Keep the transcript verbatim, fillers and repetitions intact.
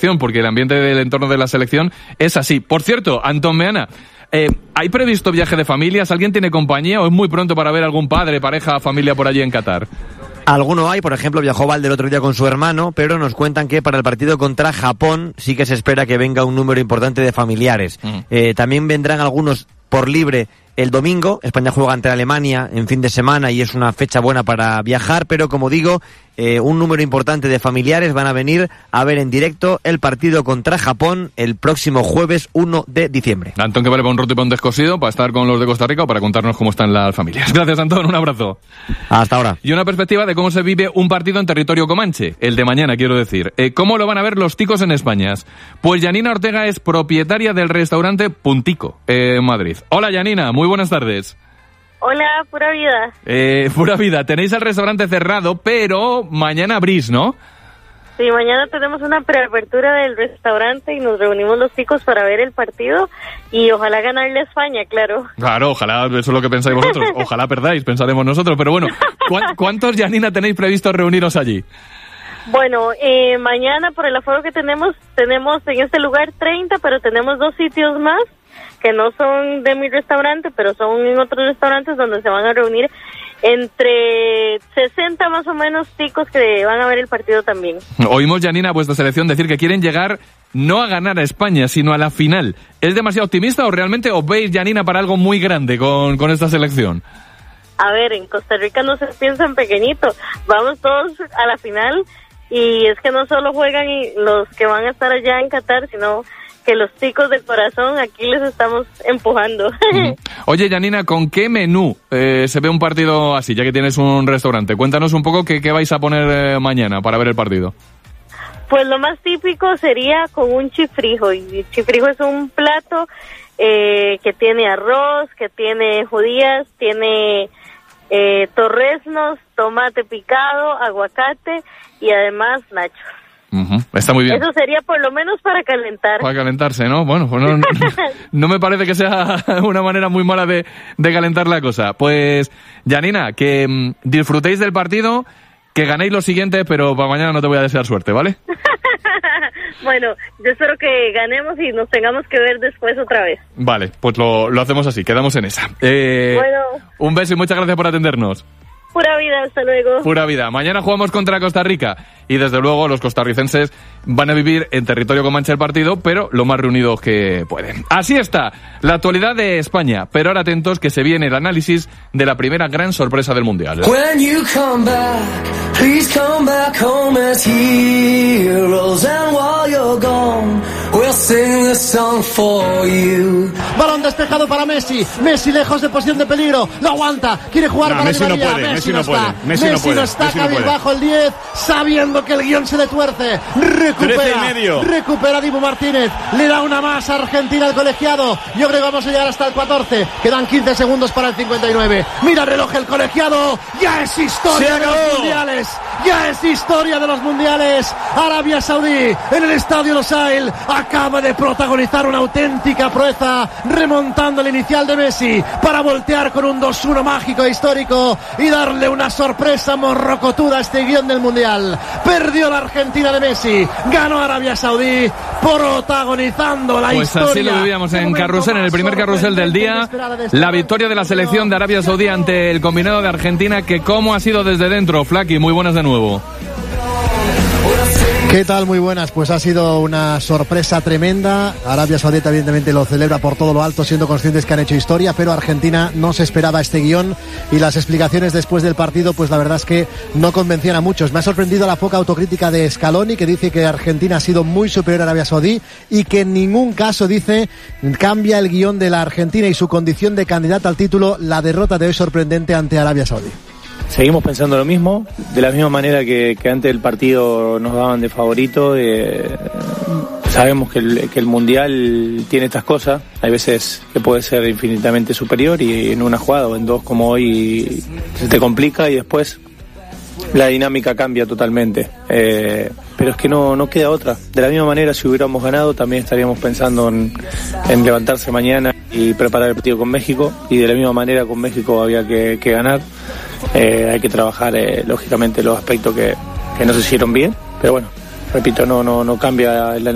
selección, porque el ambiente del entorno de la selección es así. Por cierto, Antón Meana, eh, ¿hay previsto viaje de familias? ¿Alguien tiene compañía o es muy pronto para ver algún padre, pareja, familia por allí en Qatar? Alguno hay, por ejemplo, viajó Valde el otro día con su hermano, pero nos cuentan que para el partido contra Japón sí que se espera que venga un número importante de familiares. Mm. Eh, también vendrán algunos por libre el domingo. España juega ante Alemania en fin de semana y es una fecha buena para viajar, pero como digo, eh, un número importante de familiares van a venir a ver en directo el partido contra Japón el próximo jueves uno de diciembre. Antón, que vale para un roto y para un descosido, para estar con los de Costa Rica o para contarnos cómo están las familias. Gracias, Antón, un abrazo. Hasta ahora. Y una perspectiva de cómo se vive un partido en territorio comanche, el de mañana, quiero decir. Eh, ¿Cómo lo van a ver los ticos en España? Pues Yanina Ortega es propietaria del restaurante Puntico, eh, en Madrid. Hola, Yanina, muy buenas tardes. Hola, pura vida. Eh, pura vida, tenéis el restaurante cerrado, pero mañana abrís, ¿no? Sí, mañana tenemos una preapertura del restaurante y nos reunimos los chicos para ver el partido y ojalá ganarle a España, claro. Claro, ojalá, eso es lo que pensáis vosotros. Ojalá perdáis, pensaremos nosotros. Pero bueno, ¿cu- ¿cuántos, Yanina, tenéis previsto reuniros allí? Bueno, eh, mañana por el aforo que tenemos, tenemos en este lugar treinta, pero tenemos dos sitios más que no son de mi restaurante, pero son en otros restaurantes donde se van a reunir entre sesenta más o menos ticos que van a ver el partido también. Oímos, Yanina, a vuestra selección decir que quieren llegar no a ganar a España, sino a la final. ¿Es demasiado optimista o realmente os veis, Yanina, para algo muy grande con, con esta selección? A ver, en Costa Rica no se piensa en pequeñito, vamos todos a la final y es que no solo juegan los que van a estar allá en Qatar, sino que los chicos de corazón aquí les estamos empujando. Uh-huh. Oye, Yanina, ¿con qué menú eh, se ve un partido así, ya que tienes un restaurante? Cuéntanos un poco qué, qué vais a poner eh, mañana para ver el partido. Pues lo más típico sería con un chifrijo, y el chifrijo es un plato eh, que tiene arroz, que tiene judías, tiene eh, torreznos, tomate picado, aguacate y además nachos. Uh-huh. Está muy bien. Eso sería por lo menos para calentar. Para calentarse, ¿no? Bueno, pues no, no, no me parece que sea una manera muy mala de, de calentar la cosa. Pues, Yanina, que mmm, disfrutéis del partido, que ganéis lo siguiente, pero para mañana no te voy a desear suerte, ¿vale? Bueno, yo espero que ganemos y nos tengamos que ver después otra vez. Vale, pues lo, lo hacemos así, quedamos en esa. Eh, bueno. Un beso y muchas gracias por atendernos. Pura vida, hasta luego. Pura vida. Mañana jugamos contra Costa Rica y desde luego los costarricenses van a vivir en territorio comanche el partido, pero lo más reunidos que pueden. Así está la actualidad de España, pero ahora atentos que se viene el análisis de la primera gran sorpresa del Mundial. When you come back, please come back home as heroes, and while you're gone, we'll sing this song for you. Balón despejado para Messi, Messi lejos de posición de peligro, lo aguanta, quiere jugar no, para Messi Di María, no puede, Messi, Messi no no está, puede, Messi, Messi no puede, no está, Messi no puede. cabizbajo el diez, sabiendo que el guión se le tuerce, recupera, recupera Dibu Martínez, le da una más a Argentina al colegiado, yo creo que vamos a llegar hasta el catorce, quedan quince segundos para el cincuenta y nueve, mira el reloj el colegiado, ya es historia de los mundiales, ya es historia de los mundiales, Arabia Saudí en el estadio Losail acaba de protagonizar una auténtica proeza, remontando el inicial de Messi para voltear con un dos uno mágico e histórico y darle una sorpresa morrocotuda a este guión del mundial. Perdió la Argentina de Messi, ganó Arabia Saudí protagonizando la pues historia. Pues así lo vivíamos en carrusel, en el primer carrusel del día, la victoria de la selección de Arabia Saudí ante el combinado de Argentina, que cómo ha sido desde dentro. Flaky, muy buenas de nuevo. ¿Qué tal? Muy buenas. Pues ha sido una sorpresa tremenda. Arabia Saudita evidentemente lo celebra por todo lo alto, siendo conscientes que han hecho historia, pero Argentina no se esperaba este guión y las explicaciones después del partido, pues la verdad es que no convencían a muchos. Me ha sorprendido la poca autocrítica de Scaloni, que dice que Argentina ha sido muy superior a Arabia Saudí y que en ningún caso, dice, cambia el guión de la Argentina y su condición de candidata al título la derrota de hoy sorprendente ante Arabia Saudí. Seguimos pensando lo mismo, de la misma manera que, que antes del partido nos daban de favorito. Eh, sabemos que el, que el Mundial tiene estas cosas, hay veces que puede ser infinitamente superior y en una jugada o en dos como hoy se te complica y después la dinámica cambia totalmente. Eh, pero es que no, no queda otra. De la misma manera, si hubiéramos ganado, también estaríamos pensando en, en levantarse mañana y preparar el partido con México, y de la misma manera con México había que, que ganar. Eh, hay que trabajar eh, lógicamente los aspectos que, que no se hicieron bien, pero bueno, repito, no, no, no cambia el